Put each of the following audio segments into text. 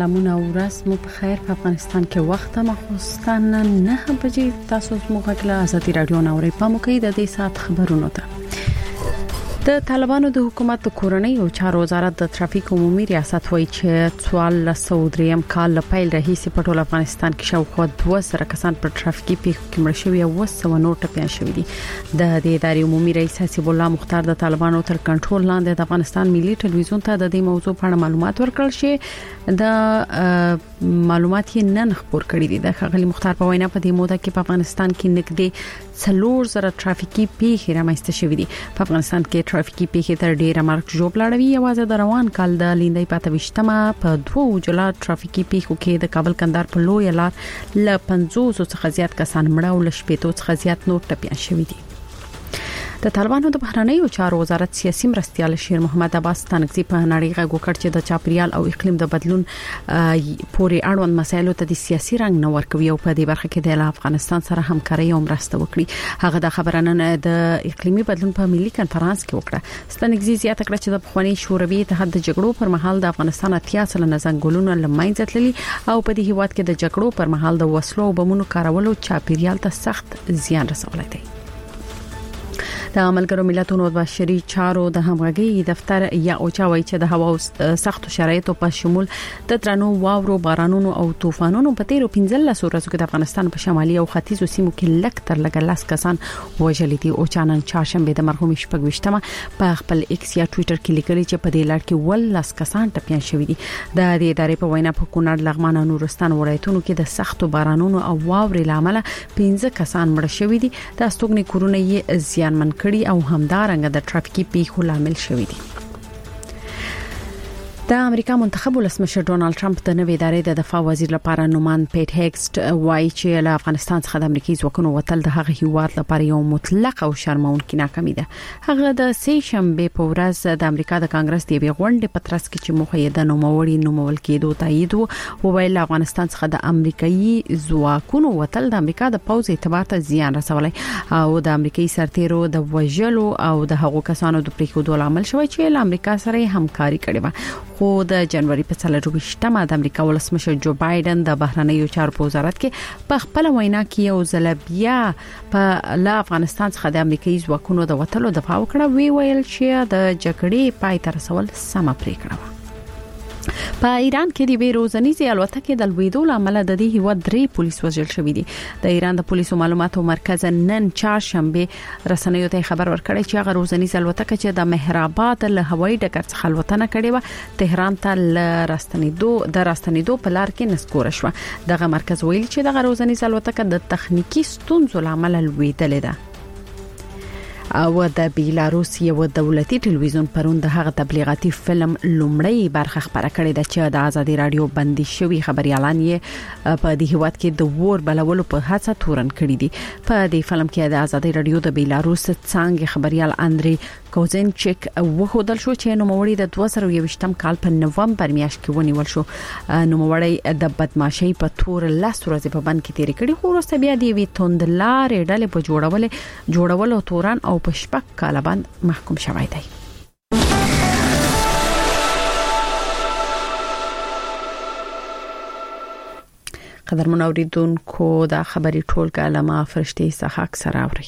سلامونه ورځ مو په خیر. په افغانستان کې وخت مخصوصاً 9 بجې تاسو موږ غږ له ازادي رادیو نوري په موکي د دې سات خبرونو ته. د طالبانو د حکومت د کورنۍ او چارو وزارت د ترافیک عمومي ریاست وایي چې 1403 کال له پیل راهیسې په ټول افغانستان کې شاوخوا 200 کسان په ترافیکي پیښو کې مړ شوي او 200 نور ټپيان شوي دي. د دې ادارې عمومي رئیس حسیب الله مختار د طالبانو تر کنټرول لاندې د افغانستان ملي ټلویزیون ته د دې موضوع په اړه معلومات ورکړل شي. د معلومات یې نن خبر کړی دي. د ښاغلي مختار په وینا په دې موده کې په افغانستان کې نږدې 4000 ترافیکي پیښې رامنځته شوې دي. په افغانستان کې ترافیکي پیښې تر ډیره مرګ ژوب لاړوي. یوازې د روان کال د لیندۍ پاته وشتمه په 2 جلا ترافیکي پیښو کې د کابل کندهار په لوی لار ل 500 څخه زیات کسان مړه او ل 80 څخه زیات نور ټپيان شوي دي. د طالبانو د بهرنیو چارو وزارت سیاسي مرستيال شیر محمد عباس تنګزي په نړۍ غږ وکړ چې د چاپریال او اقلیم د بدلون پورې اړوند مسایلو ته د سیاسي رنګ نه ورکوي او په دې برخه کې د افغانستان سره همکاري او مرسته وکړي. هغه د خبرانه د اقلیمي بدلون په ملي کنفرانس کې وکړه. تنګزي زیاته کړه چې د پخوانی شوروي اتحاد د جګړو پر مهال د افغانستان 80% ځنګلونه لمنځه تللي او په دې هیواد کې د جګړو پر مهال د وسلو او بمونو کارولو چاپریال ته سخت زیان رسولی دی. د ملګرو ملتونو د بشري چارو د همغږي دفتر یا اوچاوي چې د هوا سخت شرایطو په شمول د درنو واورو بارانونو او طوفانونو په تیرو 15 ورځو کې د افغانستان په شمالي او ختیځو سیمو کې لک تر لګ لاس کسان وژل دي. او چانن چاشنبه د مرحوم شپږوشتمه په خپل ایکس یا ټوئیټر کې لیکلي چې په دې لړ کې ول لاس کسان ټپيان شوي دي. د دې ادارې په وینا په کونړ، لغمان او نورستان ولایتونو کې د سختو بارانونو او واورې لامل 15 کسان مړ شوي دي. د استوګنې کورونه یې زیانمن کړي او همدارنګه د ترافیکي پیښو لامل شوي دي. د امریکا منتخب ولسمشر ډونالد ټرمپ د نوې ادارې د دفاع وزیر لپاره نومان پیټ هیګسټ وایي چې له افغانستان څخه د امریکایي ځواکونو وتل د هغه هیواد لپاره یو مطلق او شرمونکې ناکامي ده. هغه د سه شنبه په ورځ د امریکا د کانګرس د غونډې په ترڅ کې چې موخه یې د نوموړي نومول کېدو تایید وو ویل افغانستان څخه د امریکایي ځواکونو وتل د امریکا د پوز اعتبار ته زیان رسولای او د امریکایي سرتیرو د وژلو او د هغو کسانو د پریښودو لامل شوی چې له امریکا سره همکاري کړې و. خو د جنوري په 24مه د امریکا ولسمشر جو بایدن د بهرنیو چارو په وزارت کې په خپل وینا کې یو ځل بیا په لا افغانستان څخه د امریکایي ځواکونو د وټلو دفاع وکړه. ویل چې د جګړې پای ته رسول سم پریکړه و. په ایران کې د بیروزنیزي الوتکې د لویدو لامل د دې هیواد 3 پولیس وژل شوي دي. د ایران د پولیسو معلوماتو مرکز نن چهارشنبه رسنیو ته خبر ورکړی چې هغه روزنیزه الوتکه چې د مهرآباد له هوایي ډګر څخه الوتنه کړې و تهران ته راستنیدو په لار کې نسکور شو. دغه مرکز ویل چې دغه روزنیزه الوتکه د تخنیکی ستونزو لامل لویدلې ده. او د بیلاروس یو دولتي ټلویزیون پرون د هغه تبلیغاتي فلم لومړی برخه خبره کړې ده چې د ازادي رادیو بندي شوی خبريالان یې په دې هیواد کې د ور بلولو په هڅه تورن کړی دي. په دې فلم کې د ازادي رادیو د بیلاروس څنګه خبريال اندري کوزنچک وښودل شو چې نوموړی د 2021 کال په نومبر میاشت کې ونیول شو. نوموړی د بدمعشۍ په تور لاس ورځې په بند کې تیر کړي خو وروسته بیا دی وی توندلارې ډلې په جوړولو توران او په شپږ کاله باندې محکوم شوی دی. قدرمن اوریدونکو دا خبري ټولګه لما فرشتي څخه اکثر اوري.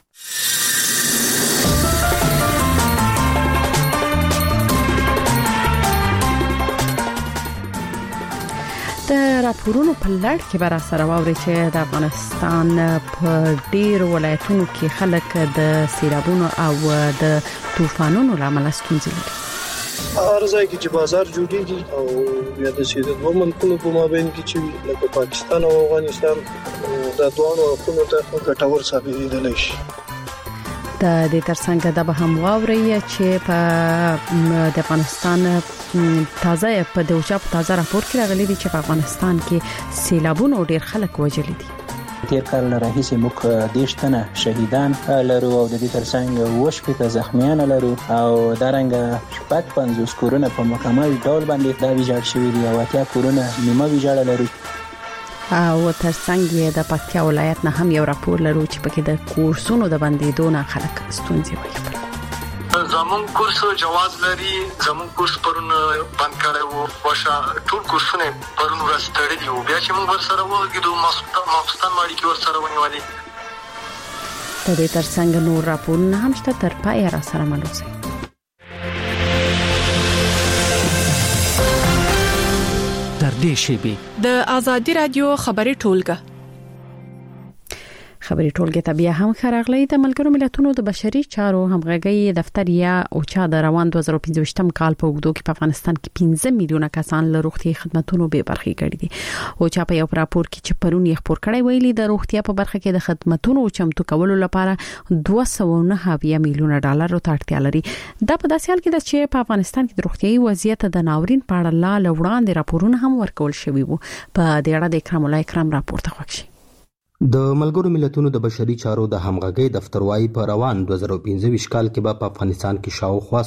د راپورونو په لړ کې بر سره واوري چې د افغانستان په ډیر ولایتونو کې خلک د سیلابونو او د طوفانونو لامل ستونزې لري. ارزای کې چې بازار جوړیږي او یا د سیده دوه ملکونو په مابین کې چې لکه پاکستان او افغانستان د دوه اړخونو ته ګټور ثابتېدلی شي. د دې ترڅنګ د به هم واوري چې په د افغانستان تازه په دوچا په تازه راپور کې راغلي دي چې په افغانستان کې سیلابونو ډیر خلک وژلي دي. تیر کال راهیسې موږ 10 تنه شهیدان لرو او د دې ترڅنګ 20 زخمیان لرو او دارنګ 50 کورونه په مکمل ډول باندې دا ویجاړ شوي دي او 80 کورونه نیمه ویجاړ لرو. او ترڅنګ د پکتیا ولایت نه هم یو راپور لرو چې پکې د کورسونو د بندیدو نه خلک ستونزې وایي. زمون کورس جواز لري زمون کورس پرون بند کړو واشه ټول کورسونه پرون ورځ تړلي وو بیا چې موږ ورسره وګورو ماخستان ماړي کې ورسره ونیولې د دې ترڅنګ نور راپورونه هم شته تر پای را سره ملوسي تر دې شی د آزادي رادیو خبري ټولګه خبري ټولګه ته بیا هم خراغلی د ملګرو ملتونو د بشري چارو همغږي دفتر یا اوچا د روان 2015م کال په وګړو کې په افغانستان کې 15 میلیونه کسان له روغتي خدماتو به برخې کړي دي اوچا په یو راپور کې چې پرون یې خبر کړی ویلي د روغتیا په برخه کې د خدماتو چمتو کولو لپاره 209 میلیونه ډالر ته اړتیا لري دا په داسې حال کې ده چې په افغانستان کې د روغتي وضعیت د ناورین په اړه لا وړاندې راپورونه هم ورکول شوي وو په دې اړه د اکرام الله اکرام راپورته خوښ د ملګرو ملتونو د بشري چارو د همغږي دفتر وايي په روان 2015 کال کې به په افغانستان کې شاوخوا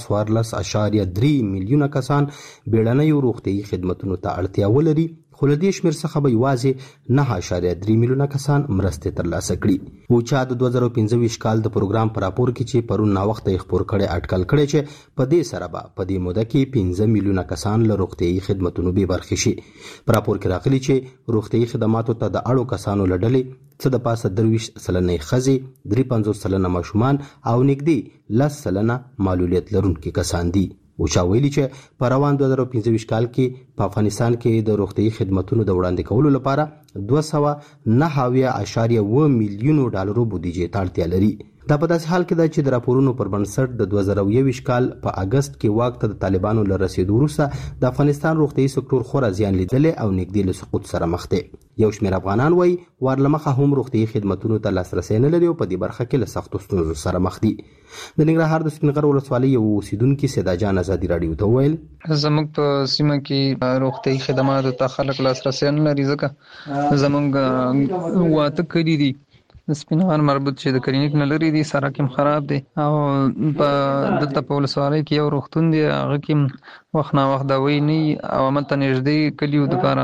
14.3 میلیونه کسان بیړنۍ روغتي خدماتو ته اړتیا ولري خو له دې شمېر څخه به یوازې 9.3 میلیونه کسان مرستې ترلاسه کړي او چې د 2015 کال د پروګرام پر راپور کې چې پرون نا وخت یې خبر کړي اټکل کړي چې په دې سره به په دې موده کې 15 میلیونه کسان له روغتي خدماتو به برخې شي پر راپور کې راغلي چې روغتي خدماتو ته د اړو کسانو لړلې څه د پاسه 23% خزي 53% ماشومان او نږدې 10% معلولیت لرونکي کسان دي او چا ویلي چې په روان 2015 کال کې په افغانستان کې د روغتي خدماتو د وړاندې کولو لپاره 209.7 میلیونو ډالرو بودیجه ته اړتیا لري دا په داسې حال کې ده چې د راپورونو پر بنسټ د 2021 کال په اگست کې واک ته د طالبانو له رسیدو وروسته د افغانستان روغتي سکتور خورا زیان لیدل او نږدې له سقوط سره مخ دي یو شمېر افغانان وایي ورلمخه هم روغتي خدماتو ته لاسرسي نه لري او په دې برخه کې له سختو ستونزو سره مخ دي د ننګرهار د سپینغر ولسوالۍ یو اوسیدونکي سیدا جان آزادي رادیو ته ویل زموږ په سیمه کې روغتي خدماتو ته خلک لاسرسي نه لري ځکه زموږ واته کړی دي د سپینغر مربوط چې د کلینیک نه لري دي سړک هم خراب دي او په دلته په ولسوالۍ کې یو روغتون دی هغه کې وخت نا وخت دوايي نه او مته نږدې کلیو لپاره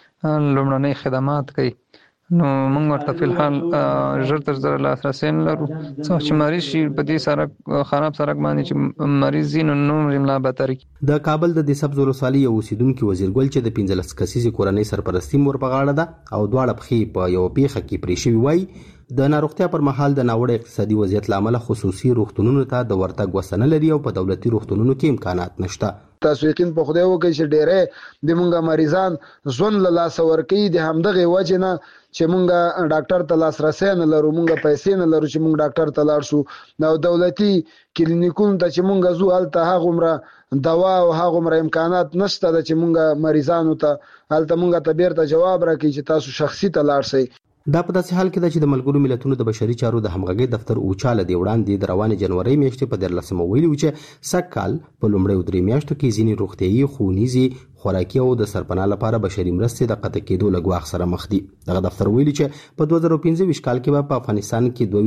لومړنۍ خدمات کوي نو موږ ورته په الحال ژر تر ژره لاسرسي نه لرو څو چې مریض شي په دې سړک خراب سړک باندې چې مریض نو ملا بتري د کابل د سبز ولسوالۍ یو اوسیدونکو وزیر ګل چې د 15 کسیزې کورنۍ سرپرستی مور په غاړه ده او دواړه پخې په یو پیخه کې پریشي وای د ناروغتیا پر مهال د ناوړه اقتصادي وضعیت لامل خصوصي روغتونونو ته د ورتګ وسنه لري او په دولتي روغتونونو کې امکانات نشته تاسو یقین په خدای وکړئ چې ډېرې د مونږه مریضان ځون له لاس ورکې د همدغه وجه نه چې مونږه ډاکټر ته لاسرسي نه لرو مونږه پیسې نه لرو چې مونږ ډاکټر ته لاړ شو نو دولتي کلینیکونو ته چې مونږه زو هلته هغه عمره دوا او هغه عمره امکانات نشته چې مونږه مریضانو ته هلته مونږه ته بیرته جواب راکړي چې تاسو شخصي ته لاړ شئ دا په داسې حال کې ده چې د ملګرو ملتونو د بشري چارو د همغږي دفتر اوچاله دی وړاندې د روانې جنوري میاشتې په 14 ویلي و چې سکهال په لومړیو درې میاشتو کې ځینې روغتيایي ښوونیزي خوراکي او د سرپناه لپاره بشري مرستې د قطع کېدو له ګواښ سره مخ دي دغه دفتر ویلي چې په 2015 کال کې په افغانستان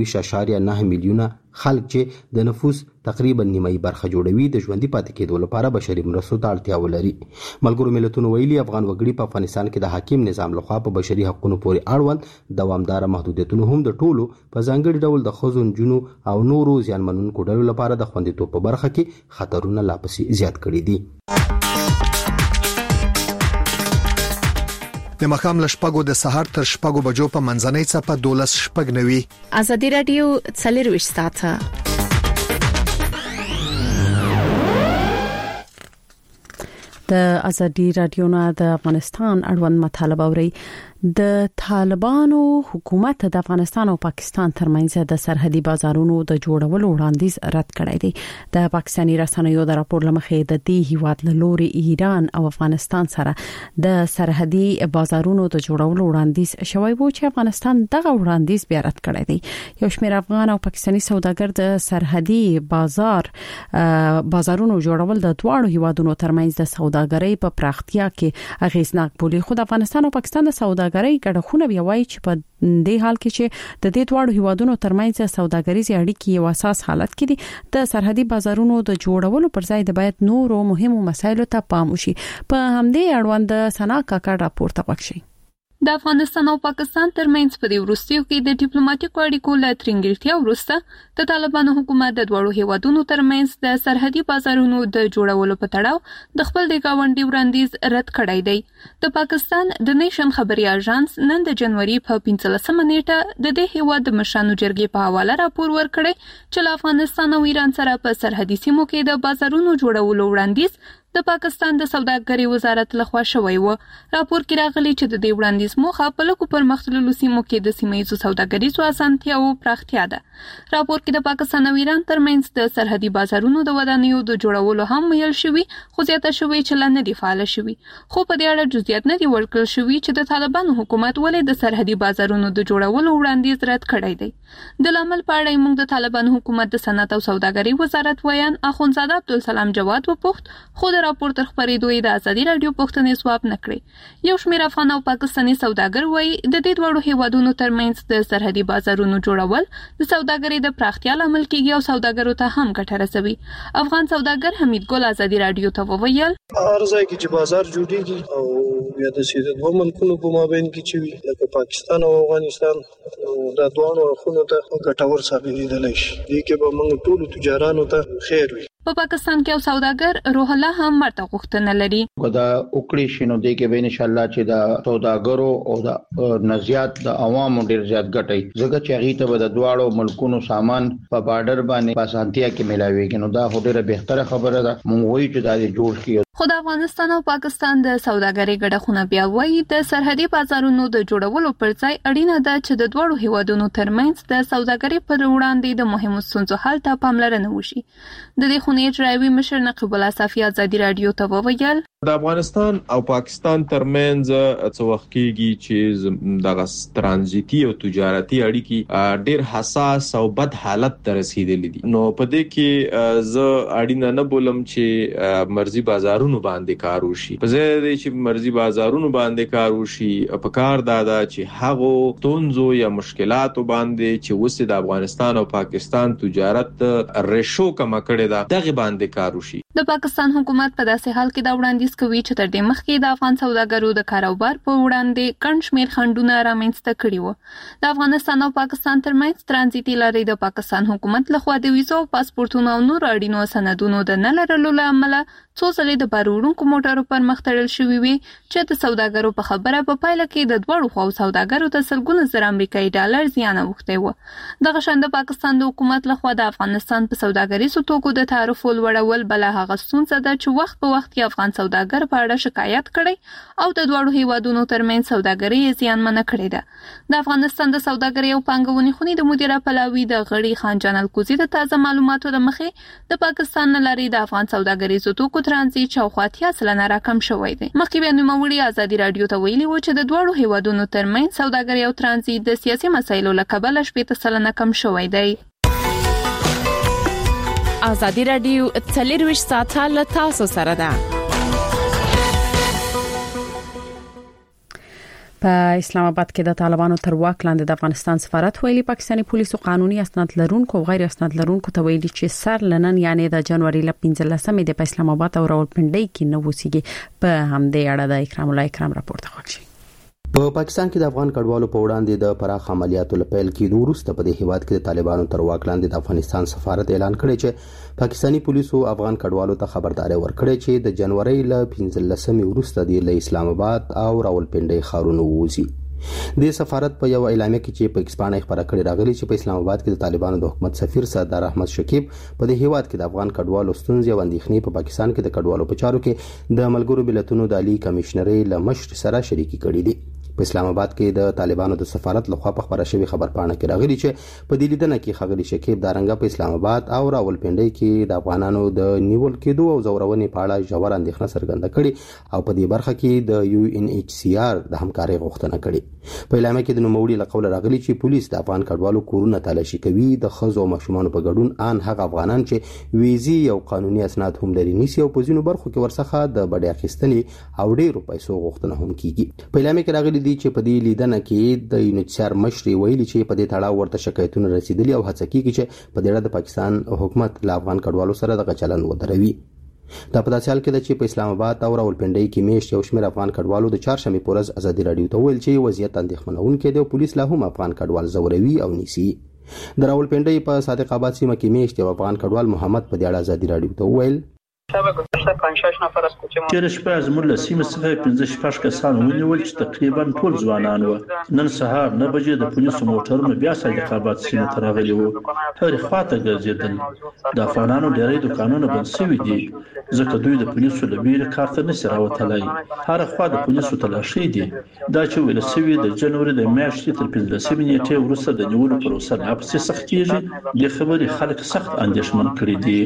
کې 2.9 میلیونه خلک چې د نفوس تقریبا نیمه برخه جوړوي د ژوندۍ پاتې کېدو لپاره بشري مرستو ته اړتیا ولري ملګرو ملتونو ویلي افغان وګړي په افغانستان کې د حاکم نظام لخوا په بشري حقوقو پورې اړوند دوامدار محدودیتونه هم د ټولو په ځانګړي ډول د ښځو نجونو او نورو زیانمنونکو ډلو لپاره د خوندیتوب په برخه کې خطرونه لا پسې زیات کړي دي د مخام لشپګو د سحر تر شپګو بجو په منځنۍ صفه 12 شپګ نوي آزادي رادیو څلرويش ساعته د آزادي رادیو نه د افغانستان اړوند مطالبه اوري د طالبانو حکومت د افغانستان او پاکستان ترمنځ د سرحدي بازارونو د جوړولو وړاندیز رد کړی دی د پاکستاني رسنیو د راپور لمخې د دې هیواد له لوري ایران او افغانستان سره د سرحدي بازارونو د جوړولو وړاندیز شوی وو چې افغانستان دغه وړاندیز بیا رد کړی دی یو شمېر افغان او پاکستاني سوداګر د سرحدي بازارونو جوړول د دواړو هیوادونو ترمنځ د سوداګرۍ په پراختیا کې اغیزناک بولي خو د افغانستان او پاکستان د سوداګرۍ ګډښونه بیا وایي چې په دې حال کې چې د دې دواړو هیوادونو ترمنځ سوداګریزي اړیکې یو اساس حالت کې دي د سرحدي بازارونو د جوړولو پر ځای د باید نورو مهمو مسایلو ته پام وشي په همدې اړوند سنا کاکا راپورته وکړي د افغانستان او پاکستان ترمنځ په دې وروستیو کې د ډیپلوماټیکو اړیکو له ترنګلتیا وروسته د طالبانو حکومت د دوړو هیوادونو ترمنځ د سرحدي بازارونو د جوړولو په تړاو د خپل د گاونډي وړاندیز رد کړی دی. د پاکستان د نیشن خبري اژانس نن د جنوري په 15 نیټه د دې هیواد د مشرانو جرګې په حواله راپور ورکړی چې له افغانستان او ایران سره په سرحدي سیمو کې د بازارونو جوړولو وړاندیز د پاکستان د سوداګرۍ وزارت لخوا شوی و. راپور کې راغلی چې د دې وړاندیز موخه په لکو پرمختللو سیمو کې د سیمه‌ییزو سوداګریزو اسانتیاو پراختیا ده. راپور کې د پاکستان او ایران ترمنځ د سرحدي بازارونو د ودانیو د جوړولو هم ویل شوی، خو زیاته شوی چې لا نه دی فعال شوی. خو په دې اړه جزئیات نه دی ورکړل شوی چې د طالبانو حکومت ولې د سرحدي بازارونو د جوړولو وړاندیز رد کړی دی. د لامل په اړه موږ د طالبانو حکومت د صنعت او سوداګرۍ وزارت ویان اخوندزاده عبدالسلام جواد وپوښت، خو د راپور تر خبرېدو د ازادي رادیو پوښتنې ځواب نه کړی. یو شمېر افغان او پاکستاني سوداګر وایي د دې دوړو هیوادونو ترمنځ د سرحدي بازارونو جوړول د سوداګرۍ د پراختیا لامل کیږي او سوداګرو ته هم ګټه رسوي. افغان سوداګر حمید ګل ازادي رادیو ته وویل، هر ځای کې چې بازار جوړیږي او یا د سیده دوه ملکونو په مابین کې چې وي لکه پاکستان او افغانستان دا دوه اړخونو ته ګټور ثابتېدلی شي. دې کې به موږ ټولو تجارانو ته خیر وي. په پاکستان کې او سوداګر روح الله هم مرته غوښتنه لري. دا وکړي شنو دې کې به ان شاء الله چې دا سوداګرو او د نزيات د عوامو ډیر زیات ګټي ځکه چې هغه ته د دواړو ملکونو سامان په بارډر باندې په اسانتیا کې ملاويږي. نو دا ډیره بهتره خبره ده. مونږ وایو چې دا جوړ کړي. خو د افغانستان او پاکستان د سوداګرۍ ګډښونه بیا وایي د سرحدي بازارونو د جوړولو پر ځای اړینه ده چې د دوړو هیوادونو ترمنځ د سوداګرۍ پر وړاندې د مهمو ستونزو حل ته پاملرنه وشي. د دې خونې اجرایوي مشر نقیب الله صافي ازادي رادیو ته وویل، د افغانستان او پاکستان ترمنځ څه وخت کېږي چې دغه ترانزیتي او تجارتي اړیکې ډېر حساس او بد حالت ته رسیدلې دي. نو په دې کې زه اړینه نه بولم چې مرزي بازارونو باندې کار وشي. په ځای دی چې مرزي بازارونو باندې کار وشي، په کار دا چې هغه تونزو یا مشکلاتو باندې چې وسه د افغانستان او پاکستان تجارت ریشو کم کړي دا دغه باندې کار وشي. د پاکستان حکومت په داسې حال کې دا وړاندیز کوي چې تر دې مخکې د افغان سوداګرو د کاروبار په وړاندې ګڼ شمېر خنډونه رامنځته کړي وو. د افغانستان او پاکستان ترمنځ ترانزیتي لارې د پاکستان حکومت لخوا د ویزو او پاسپورتونو او نور اړینو سندونو د نه لرلو له امله څو ځلې د بار وړونکو موټرو پر مخ تړل شوي وي چې د سوداګرو په خبره په پایله کې د دواړو خواو سوداګرو ته سلګونه زره امریکایي ډالر زیان اوښتی و. دغه شان د پاکستان د حکومت لخوا د افغانستان په سوداګریزو توکو د تعرفو لوړول بله هغه ستونزه ده چې وخت په وخت کې افغان سوداګر په اړه شکایت کړی او د دواړو هیوادونو ترمنځ سوداګري زیانمنه کړې ده. د افغانستان د سوداګرۍ او پانګونې خونې د مدیره پلاوي د غړي خان جان الکوزي د تازه معلوماتو له مخې د پاکستان لاري د افغان سوداګریزو توکو ترانزیت شاوخوا 80% راکم شوی دی. مخکې بیا نوموړي ازادي رادیو ته ویلي و چې د دواړو هیوادونو ترمنځ سوداګري او ترانزیت د سیاسي مسایلو له کبله 80% کم شوی دی. ازادي رادیو 24 ساعته له تاسو سره ده. په اسلام آباد کې د طالبانو تر واک لاندې د افغانستان سفارت ویلي پاکستاني پولیسو قانوني اسناد لرونکو او غیر اسناد لرونکو ته ویلي چې سر لنن یعنی د جنوري ل 15 د اسلام آباد او راولپنډي کې نو وسیږي. په همدې اړه د اکرام الله اکرام راپور ته وکړي. په پاکستان کې د افغان کډوالو په وړاندې د پراخ عملیاتو لپاره کې وروسته په دې هیواد کې د طالبانو تر واک لاندې د افغانستان سفارت اعلان کړی چې پاکستاني پولیسو افغان کډوالو ته خبرداري ورکړې چې د جنوري ل 15 وروسته د اسلام آباد او راولپنډي ښارونو ووزي. د سفارت په یو اعلامیه کې چې په ایکسپانه خبره کړې راغلي چې په اسلام آباد کې د طالبانو د حکومت سفیر سردار احمد شکیب په دې هیواد کې د افغان کډوالو ستونزې او اندېښنې په پاکستان کې د کډوالو په چارو کې د ملګرو ملتونو د عالی کمشنري له مشر سره شریکي کړې دي. په اسلام آباد کې د طالبانو د سفارت لخوا په خبره شوی خبرپاڼه کې راغلي چې په دې لیدنه کې خغلی شکیب دارنګ په اسلام آباد او راولپنډي کې د افغانانو د نیول کېدو او زورونې په اړه ژور اندېښنه څرګنده کړې او په دې برخه کې د UNHCR د همکارۍ غوښتنه کړې. په اعلامیه کې د نوموړي له قوله راغلي چې پولیس د افغان کډوالو کورونه تلاشي کوي، د ښځو او ماشومانو په ګډون ان هغه افغانان چې ویزي او قانوني اسناد هم لري نیسي او په ځینو برخو کې ورڅخه د بډې اخیستنې او ډېرو پیسو غوښتنه هم کیږي. په اعلامیه کې راغلي دي چې په دې لیدنه کې د UNHCR مشر ویلي چې په دې تړاو ورته شکایتونه رسیدلي او هڅه کیږي چې په دې اړه د پاکستان حکومت له افغان کډوالو سره د چلند ودروي. دا په داسې حال کې ده چې په اسلام آباد او راولپنډۍ کې میاشت یو شمېر افغان کډوالو د چهارشنبې په ورځ ازادي راډیو ته وویل چې وضعیت اندېښمنونکی دی او پولیس لا هم افغان کډوال ځوروي او نیسي. د راولپنډۍ په صادق آباد سیمه کې میاشت یو افغان کډوال محمد په دې اړه ازادي راډیو ته وویل تېره شپه زموږ له سیمې څخه 15 کسان ونیول چې تقریبا ټول ځوانان وو. نن سهار 9 بجې د پولیسو موټرونه بیا صادق آباد سیمې ته راغلي وو. هرې خواته ګرځېدل. د افغانانو ډېری دوکانونه بند شوي دي ځکه دوی د پولیسو له بیرې کار ته نشي راوتلی. هره خوا د پولیسو تلاشۍ دي. دا چې ویل شوي د جنوري د میاشتې تر 15 نیټې وروسته د نیولو پروسه لا پسې سختېږي. دې خبرې خلک سخت اندېښمن کړي دي.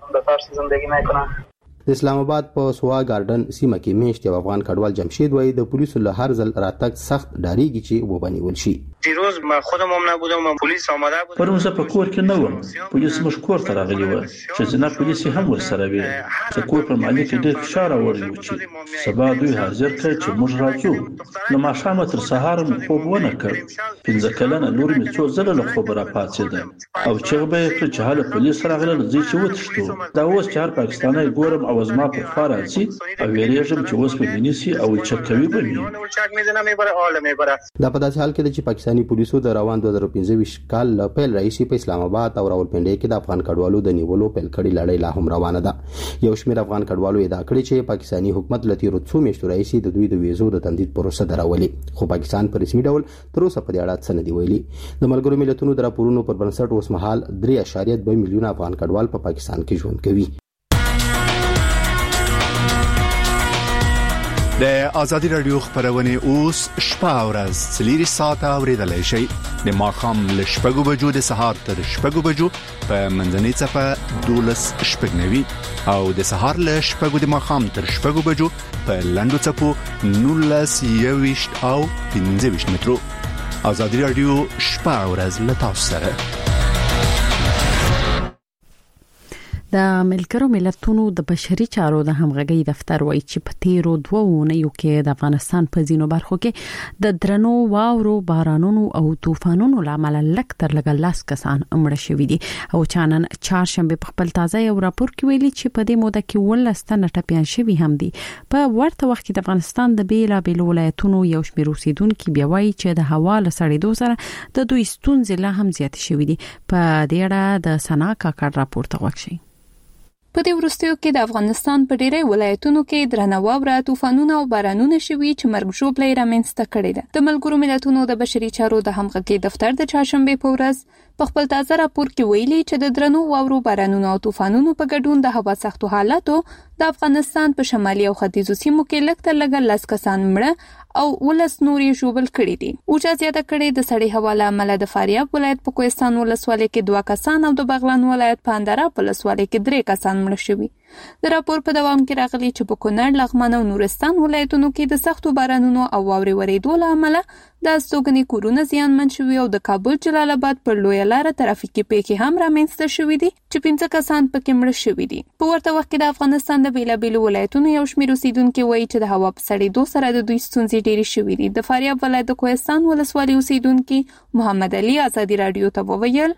د اسلام آباد په سوا ګارډن سیمه کې میاشت یو افغان کډوال جمشید وایي د پولیسو له هر ځل راتګ سخت ډاریږي چې وبنیول شي. دیروز ما خودم هم نبودم و پلیس آمده بود. پرون زه په کور کې نه وم. پولیس موږ کور ته راغلي وو. ښځینه پولیس هم ورسره وي. د کور په مالک ډېر فشار راوړی و چې سبا دوی حاضر کړي چې موږ راځو. له ماښامه تر سهاره مې خوب ونه کړ. 15 کلنه لور مې څو ځله له خوبه راپاڅېده او چغه به یې کړه چې هله پولیس راغلل ځئ چې وتښتو. دا اوس چې هر پاکستانی ګورم او زما په خوا راځي او ویرېږم چې اوس به مې نیسي او چک کوي به مې. دا په داسې حال کې ده چې پاکستاني پولیسو د روان 2015 کال له پیل راهیسې په اسلام آباد او راولپنډۍ کې د افغان کډوالو د نیولو پیل کړي لړۍ لا هم روانه ده. یو شمېر افغان کډوالو ادعا کړې چې پاکستاني حکومت له تېرو څو میاشتو راهیسې د دوی د ویزو د تمدید پروسه درولې، خو پاکستان په رسمي ډول تر اوسه په دې اړه څه نه دي ویلي. د ملګرو ملتونو د راپورونو پر بنسټ اوس مهال 3.2 میلیونه افغان کډوال په پاکستان کې ژوند کوي. د ازادي راډیو خبرونه اوس شپه او ورځ 4 ساعته اوریدلای شئ. د ماښام له 6 بجو د سهار تر 6 بجو په منځنۍ چپه 12:09 او د سهار له 6 د ماښام تر 6 بجو په لنډو چپو 19:20 او 15 مترو. ازادي راډیو شپه او ورځ له تاسو سره. د ملګرو ملتونو د بشري چارو د همغږي دفتر وایي چې په تیرو 2 اونیو کې د افغانستان په ځینو برخو کې د درنو واورو بارانونو او طوفانونو لامل لږ تر لږه 10 کسان مړه شوي دي او چانن چهارشنبه په خپل تازه یو راپور کې ویلي چې په دې موده کې 12 تنه ټپيان شوي هم دي. په ورته وخت کې د افغانستان د بیلابېلو ولایتونو یو شمېر اوسیدونکو بیا وایي چې د هوا له سړېدو سره د دوی ستونزې لا هم زیات شوي دي. په دې اړه د سنا کاکړ راپور ته وښیي. په دې وروستیو کې د افغانستان په ډېری ولایتونو کې درنه واوره، طوفانونه او بارانونه شوي چې مرګ ژوبله رامنځته کړې ده. د ملګرو ملتونو د بشري چارو د همغږي دفتر د چهارشنبه په ورځ په خپل تازه راپور کې ویلي چې د درنو واورو، بارانونو او طوفانونو په ګډون د هوا سختو حالاتو د افغانستان په شمالي او ختیځو سیمو کې لږ تر لږه 10 کسان مړه او 19 نور یې ژوبل کړي دي. اوجه زیاته کړې د سړې هوا له امله د فاریاب ولایت په کوهستان ولسوالۍ کې 2 کسان او د بغلان ولایت په اندراب ولسوالۍ کې 3 کسان مړه شوي. د راپور په دوام کې راغلي چې په کونړ، لغمان او نورستان ولایتونو کې د سختو بارانونو او واورې ورېدو له امله د استوګنې کورونه زیانمن شوي او د کابل جلال آباد پر لویه لاره ترافیکي پیښې هم رامنځته شوي دي چې 15 کسان پکې مړه شوي دي. په ورته وخت کې د افغانستان د بیلابېلو ولایتونو یو شمېر اوسیدونکو وایي چې د هوا په سړېدو سره د دوی ستونزې ډېرې شوي دي. د فاریاب ولایت د کوهستان ولسوالۍ اوسیدونکو محمد علي ازادي راډیو ته وویل: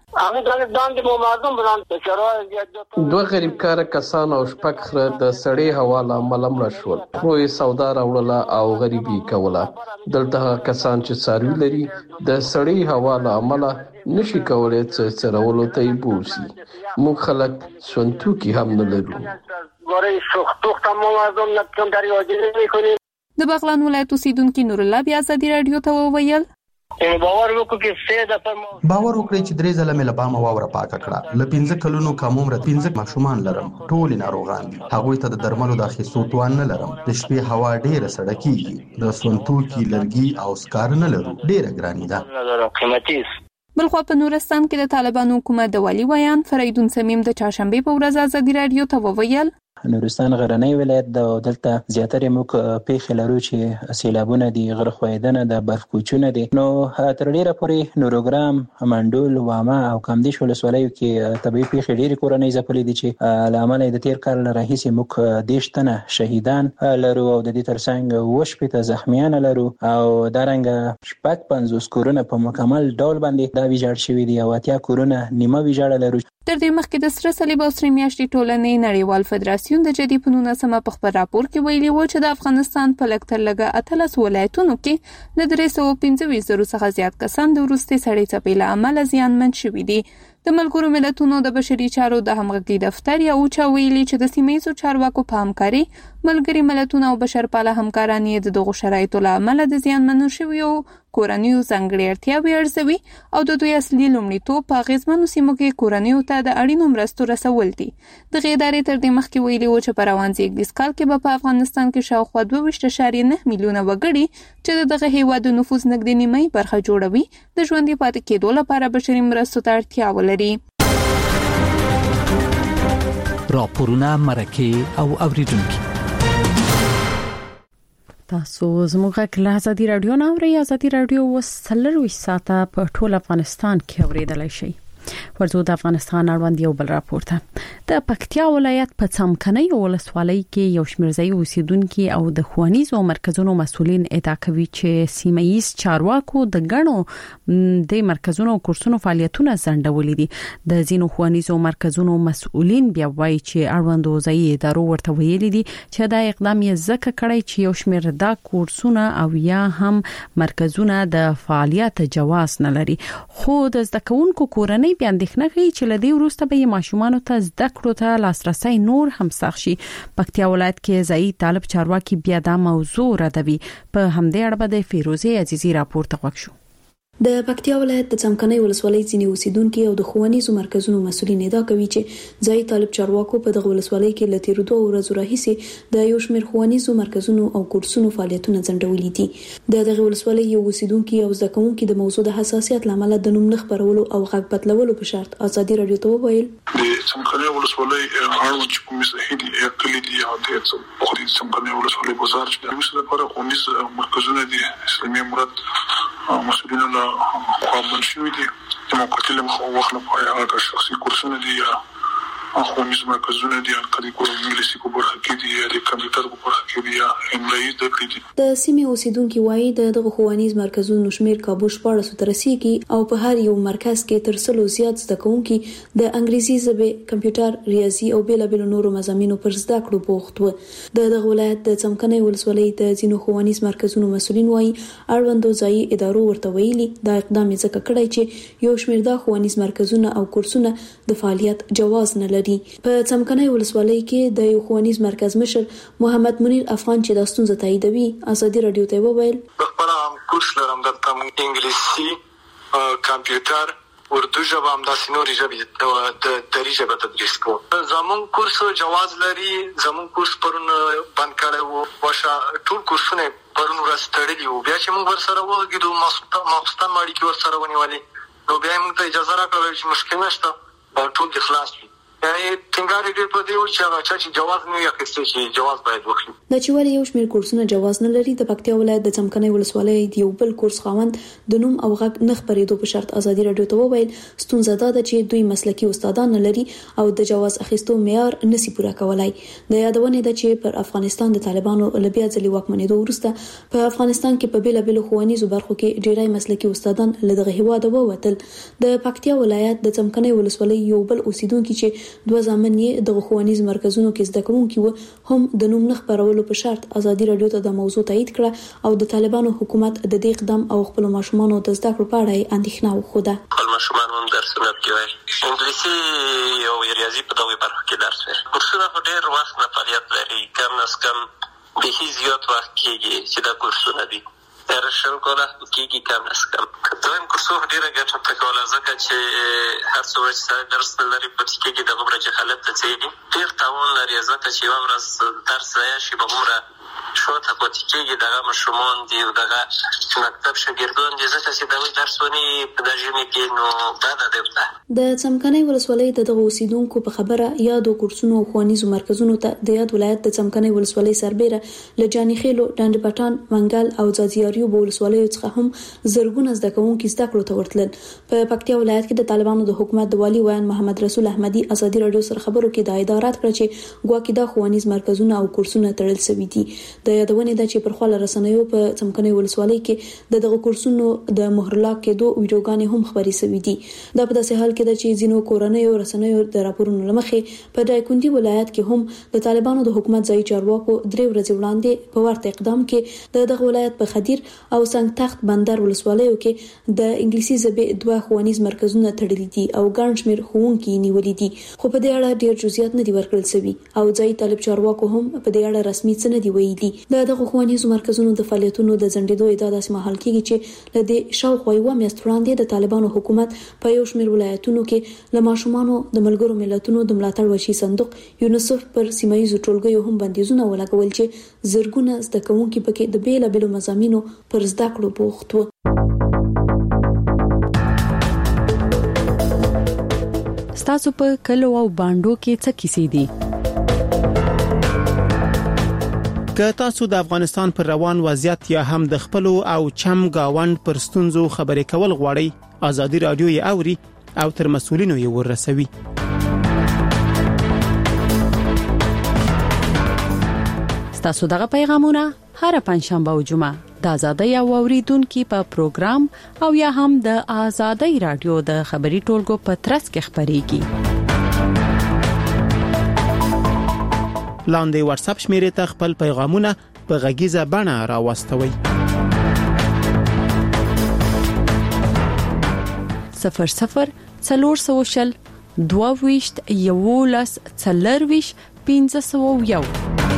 دوه غریب کار کسان او شپږ خره د سړې هوا له امله مړه شول. خو یې سودا راوړله او غریبي کوله. دلته کسان چې څاروي لري د سړې هوا له امله نشي کولای چې څرولو ته یې بوسي. موږ خلک سونتوکي هم نه لرو. د بغلان ولایت اوسیدونکو نور الله بیا ازادي راډیو ته وویل: باور وکړئ چې 3 ځله مې له بامه واوره پاکه کړه. له 15 کلونو کم عمره 15 ماشومان لرم. ټول ناروغان دي. هغوی ته د درملو د اخیستو توان نه لرم. د شپې هوا ډیره سړه کیږي. د سونتوکي، لرګي او سکار نه لرو. ډیره ګراني ده. بلخوا په نورستان کې د طالبانو حکومت د والی ویان فریدون سمیم د چهارشنبه په ورځ ازادي راډیو ته وویل: نورستان غرنی ولایت د دلته زیاتره موږ پیښې لرو چې سیلابونه دي، غره ښویدنه د برف کوچونه دي. نو تر ډیره پورې نوروګرام، منډول، وامه او کامدیش ولسوالیو کې طبیعي پیښې ډېرې کورنۍ ځپلې دي چې له امله د تیر کال راهیسې موږ 10 تنه شهیدان لرو او د دې ترڅنګ 8 زخمیان لرو او دارنګه 50 کورونه په مکمل ډول باندې دا ویجاړ شوي دي او 80 کورونه نیمه ویجاړ لرو. تر دې مخکې د سره صلیب او سره میاشتې ټولنې نړیوال فدراسیون د جدي په 19 په خبر راپور کې ویلي و چې د افغانستان په لکتر لګه 13 ولایتونو کې د 325 زره څخه زیات کسان د وروستي سړې څپې له امله زیانمن شوي دي. د ملګرو ملتونو د بشري چارو د همغږي دفتر یا اوچا ویلي چې د سیمه‌ییزو چارواکو په همکاري ملګري ملتونه او بشرپاله همکاران یې دغه شرایطو له امله د زیانمنو شویو کورنیو ځانګړي اړتیاوې ارزوي او د دوی اصلي لومړیتوب په اغېزمنو سیمو کې کورنیو ته د اړینو مرستو رسول دي. دغه ادارې تر دې مخکې ویلي و چې په روان زیږدیز کال کې په افغانستان کې شاوخوا 22.9 میلیونه وګړي چې دغه هیواد د نفوس نږدې نیمه برخه جوړوي د ژوندۍ پاتې کېدو لپاره بشري مرستو ته اړتیا ولري. راپورونه مرکه او اوریدونکو تاسو زموږ کله ازادي رادیو نه اوري ازادي رادیو وسلروي ساته په ټول افغانستان کې اوریدلای شي. ورزو د افغانستان اړوند یو بل راپورته د پکتیا ولایت په څمکنۍ ولسوالۍ کې یو شمېر ځای اوسیدونکو او د ښوونیزو مرکزونو مسؤلین ادعا کوي چې سیمه‌ییز چارواکو د غنو د مرکزونو کورسونو فعالیتونه ځنډولې دي. د ځینو ښوونیزو مرکزونو مسؤلین بیا وایي چې اړوند ځای ادارو ورته ویلي دي چې دا اقدام یې ځکه کړی چې یو شمېر دا کورسونه او یا هم مرکزونه د فعالیت جواز نه لري. خو د زده کوونکو کورنۍ بیا اندېښنه کوي چې لدی وروسته به ماشومان ته زده کړو ته لاسرسي نور هم سخت شي. پکتیا ولایت کې ځای طالب چارواکي بیا دا موضوع ردوي. په همدې اړه د فیروزه عزیزی راپور ته وښو. د پکتیا ولایت د څمکنۍ ولسوالۍ ځینې اوسیدونکو او د ښوونیزو مرکزونو مسؤلین ادعا کوي چې ځای طالب چارواکو په دغه ولسوالۍ کې لته ورو ورځو راهیسي د یو شمېر ښوونیزو مرکزونو او کورسونو فعالیتونه ځنډولې دي. د دغه ولسوالۍ یو اوسیدونکو او زده کوونکو د موضوع د حساسیت لامل د نوم نه خبرولو او غږ بدلولو په شرط ازادي رادیو ته وویل د څمکنۍ ولسوالۍ اړوند چې کوم صحیح دي کلی دي او د څمکنۍ ولسوالۍ بازار چې د اوسه لپاره ښوونیز مرکزونه دي اسلامي مراد مسؤلینو خپل شوی دي د موقتي له وخت لپاره هغه شخصي کورسونه دي یا ښوونیز مرکزونه دي کله کوم انګلیسي په برخه کې دي یا د کمپیوټر په برخه کې دي یا املایي د کړي. د سیمې اوسیدونکو وایي دغه ښوونیز مرکزونو شمیر کابو 14 تر رسیدي او په هر یو مرکز کې تر 100 زیات زده کوونکي د انګلیسي ژبه کمپیوټر ریاضي او بیلابل نورو مضامینو پر زده کړو بوخت و. دغه ولایت د څمکنۍ ولسوالۍ د ځینو ښوونیز مرکزونو مسؤلین وایي اړوندو ځای ادارو ورته ویلي دا اقدام یې ځکه کړی چې یو شمیر د ښوونیز مرکزونه او کورسونه د فعالیت جواز نه لري. په څمکنۍ ولسوالۍ کې د یو ښوونیز مرکز مشر محمد منیر افغان چې د ستونزې تاییدوي ازادي رادیو ته وویل خپل کورس لرم د انګلیسي کمپیوټر اردو ژبه هم د سينوري ژبه د دری ژبه تدریس کوم. زمون کورس جواز لري زمون کورس پرون بند کړو واشه ټول کورسونه پرون ورستړي وو بیا چې موږ ور سره وګورو ماخستان ماړي کې ور سره ونیولې نو بیا موږ ته اجازه راکړل چې مشکل نشته ټول خلاص وي. څنګه دې په دې چې هغه چې جواز نه یې اخیستل شي جواز باید وکړي. د چوالي یو شمېر کورسونه جواز نه لري. د پکتیا ولایت د څمکنۍ ولسوالۍ د یو بل کورس خاوند د نوم او غږ نه خبرېدو په شرط ازادي رادیو ته وویل ستونزه ده چې دوی مسلکي استادان نه لري او د جواز اخیستو معیار نسی پوره کولای. د یادونه ده چې پر افغانستان د طالبانو لبیا ځلې واکمنېدو وروسته په افغانستان کې په بیلابل ښوونیزو برخو کې ډېری مسلکي استادان له دغه هیواد ووتل. د پکتیا ولایت د څمکنۍ ولسوالۍ یو بل اوسیدونکو چې دوه ځامن یې د ښوونیز مرکزونو کې زده کوونکي هم د نوم نه خبرولو په شرط ازادي رادیو ته د موضوع تایید کړه او د طالبانو حکومت د دې اقدام او خپل ماشومانو د زده کړو په اړه اندېښنه وښوده. خپل ماشومان هم درسونه کوي انګلیسي او ریاضي په دغه برخه کې درس ورکوي. کورسونه په ډېر وخت نه فعالیت لري کم از کم به زیات وخت کېږي چې دا کورسونه دي درشل کوله کېږي کم از کم. دویم کورسونه ډېره ګټه پکې کوله ځکه چې هر څومره چې درس لري په کېږي د غوړه جهالت ته ځي ډېر تاوان لري ځکه چې یو ورځ درس ځای شي به عمره شوته پاتې کېږي دغه ماشومان دي او دغه مکتب شاګردان دي ځکه چې دوی درس ونی په دغه ژمي کې نو دا ده. د څمکنۍ ولسوالۍ دغه اوسیدونکو په خبره یادو کورسونو او ښوونیزو مرکزونو ته د یاد ولایت د څمکنۍ ولسوالۍ سربېره لجاني خېلو ډنډ پټان منګل او ځاځیاریو په ولسوالۍ څخه هم زرګونه زده کوونکي زده کړو ته ورتلل. په پکتیا ولایت کې د طالبانو د حکومت د والي ویان محمد رسول احمدي ازادي رادیو سره خبرو کې د ادارات کړ چې ګواکې د ښوونیز مرکزونه او کورسونه تړل شوي دي. د یادونې د چې پر خپل رسنیو په څمکني ولسوالۍ کې دغه کورسونو د مهرلا کېدو ویډیوګانې هم خبري شوې دي. دا په داسې حال کې چې ځینو کورنیو رسنیو د راپورونو لمخې په دایکندي ولایت کې هم د طالبانو د حکومت ځای چارواکو 3 ورځې وړاندې په ورته اقدام کې دغه ولایت په خدیر او سنگ تخت بندر ولسوالیو کې د انګلیسي ژبې 2 ښوونیز مرکزونه تړلي دي او ګڼ شمېر ښوونکي نیولي دي، خو په دې اړه ډېر جزئیات نه دي ورکړل شوي او ځای طالب چارواکو هم په دې اړه رسمي څه نه دي ویلي. دغه ښوونیز مرکزونو د فعالیتونو د ځنډېدو ادعا داسې مهال کېږي چې له دې شاوخوا یوه میاشت وړاندې د طالبانو حکومت په یو شمېر ولایتونو کې له ماشومانو د ملګرو ملتونو د ملاتړ وشي صندوق یونیسف پر سیمه ییزو ټولګیو هم بندیزونه ولګول چې زرګونه زده کوونکي پکې د بیلابېلو مضامینو پر زده کړو بوخت وو. ستاسو په کلو او باندو کې څه کیسې دي؟ که تاسو د افغانستان پر روان وضعیت یا هم د خپل او چم گاوند پر ستونزو خبرې کول غواړئ، ازادي رادیو یې اوري او تر مسؤلینو یې ورسوي. ستاسو دغه پیغامونه هر پنځشنبه او جمعه د ازادۍ او اوریدونکو په پروګرام او یا هم د ازادۍ رادیو د خبري ټولګو په ترڅ کې خبريږي. لاندې واتس اپ شمیرې ته خپل پیغامونه په غږیزه بڼه راوستوي. 00 400 22 11 40 501.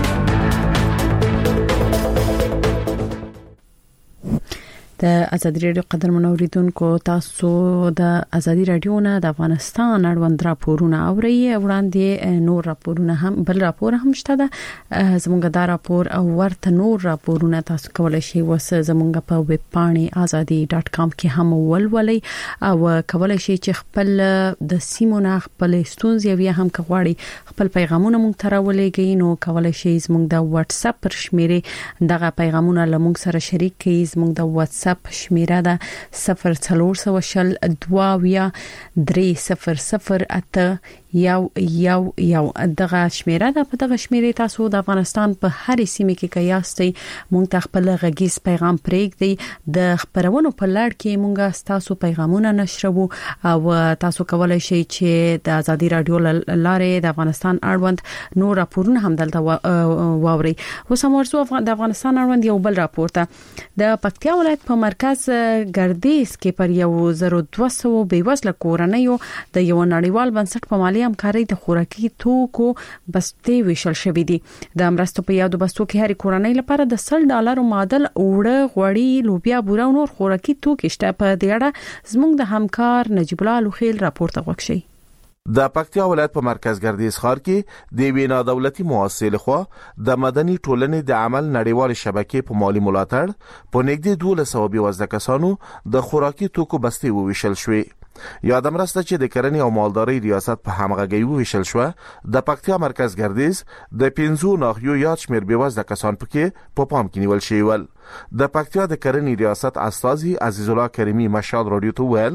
د ازادي رادیو قدر منوریدونکو، تاسو د ازادي رادیو نه د افغانستان اړوند راپورونه اورئ. وړاندې نور راپورونه هم بل راپور هم شته ده، زموږ دا راپور او ورته نور راپورونه تاسو کولای شئ زموږ په ویب پاڼې azadi.com کې هم ولولئ او کولای شئ چې خپل د سیمونه خپل ستونزې یا هم کغواړي خپل پیغامونه مونږ ته راولېږئ، نو کولای شئ زموږ د واتس اپ پر شمیرې دغه پیغامونه لمونږ سره شریک کړئ. زموږ د واتس اپ شمیره ده 0400 22 300 یو دغه شمیره ده. په دغه شمیره تاسو د افغانستان په هر سیمه کې کیاستئ مونږ ته خپل غږیز پیغام پرېږدئ. د خبرونو په لړ کې مونږه تاسو پیغامونه نشرو او تاسو کولای شئ چې د ازادي رادیو لارې د افغانستان اړوند نور راپورونه هم دلته واورئ. اوس هم ورسو د افغانستان اړوند یو بل راپور ته د پکتیا ولایت په مرکز ګردیز کې پر 1200 بیوزله کورنیو د یو نړیوال بنسټ په مالی همکاري د خوراکي توکو بستې ویشل شوې دي. د مرستو په یادو بستو کې هر کورنۍ لپاره د $100 معادل اوړه، غوړي، لوبیا، بوره او نور خوراکي توکي شته. په دې اړه زموږ د همکار نجیب الله لوخیل راپور ته وکړي. د پکتیا ولایت په مرکز ګردیز ښار کې د وینا دولتي مؤسسې لخوا د مدني ټولنې د عمل نړیوال شبکې په مالی ملاتړ په نږدې 1200 بیوزله کسانو د خوراکي توکو بستې وویشل شوې. یادم راسته چې د کرنې او مالدارۍ ریاست په همغږي وویشل شو. د پکتیا مرکز ګردیز د 15 ناحیو یاد شمیر بیوزله کسان پکې په پام کې نیول شوی ول. د پکتیا د کرنې ریاست استاذي عزیز الله کریمی مشال رادیو ته ویل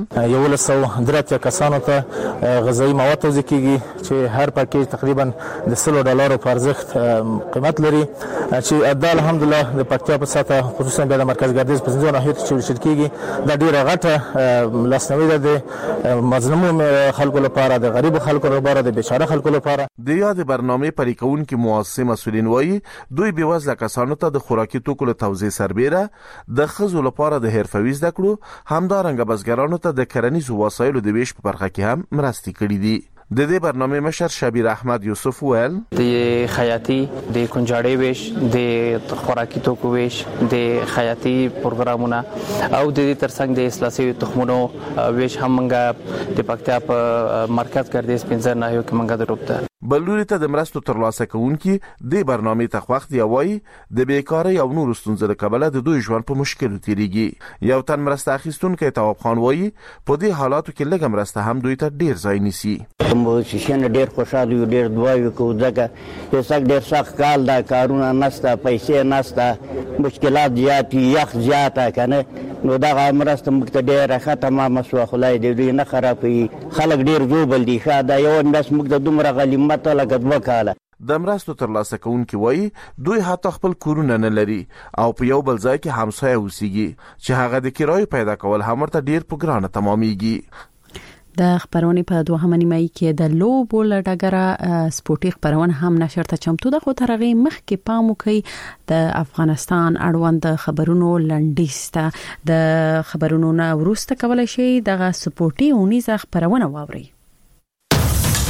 113 کسانو ته غذایی مواد توزیع کیږي چې هر پاکیج تقریبا د $100 په ارزښت قیمت لري، چې ادا الحمدلله د پکتیا په ساته خصوصا د مرکز ګردیز په 15 ناحیو کې ویشل کیږي. دا ډیره غټه لاسنوي ده د مظلوم خلکو لپاره، د غریب خلکو لپاره، د بیچاره خلکو لپاره. د یاد برنامه پریکون کې مؤسسه مسولین وایي دوی بیوزله کسانو ته د خوراکي توکو له توزیع سربېره د خزو لپاره د حرفوي زده کړو همدارنګه بزګرانو ته د کرنیزو وسایلو د ویش په برخه کې هم مرستې کړې دي. د دې برنامه مشر شبیر احمد یوسف ویل د خیاطي، د کنجاړې ویش، د خوراکي توکو ویش، د خیاطي پروګرامونه او د دې ترڅنګ د اصلاحي تخمونو ویش هم منګه د پکتیا په مرکز ګردیز 15 ناحیو کې منګه دروبته. بلوري ته د مرستو ترلاسه کوونکي د برنامه ته وخت دی وایي د بیکاری او نور ستونزو له کبله د دوی ژوند په مشکل تیریږي. یو تن مرسته اخیستونکو تواب خان وایي په دې حالاتو کې لږه مرسته هم دوی ته ډیر ځای نیسي. مو چې ډیر خوشاله یو، ډیر دعاوي کوو ځکه یو څک ډیر سخت کال دا کارونه نسته، پیسې نسته، مشکلات زیات، یخ زیاته کنه، نو دا مرسته موږ ته ډیره ختمه مسوه خلای دی دوی نه خرابوي. خلک ډیر جوبل دي، شاده یو نس موږ د دومره غلیمت لکه دوه کاله د مرستو ترلاسه کوونکي وایي دوی حتی خپل کورونه نه لري او په یو بل ځای کې همسایه اوسېږي چې هغه د کرایې پیدا کول هم ورته ډیر په ګرانه تمامېږي. د خبرونه په دوهمه نیمه کې د لوبو لډګره سپورتي خبرونه هم نشر ته چمتو ده، خو ترغه مخ کې پام وکي د افغانستان اړوند خبرونو لنډیسته د خبرونو نه ورسته کولای شي د سپورتي اونیزه خبرونه واوري.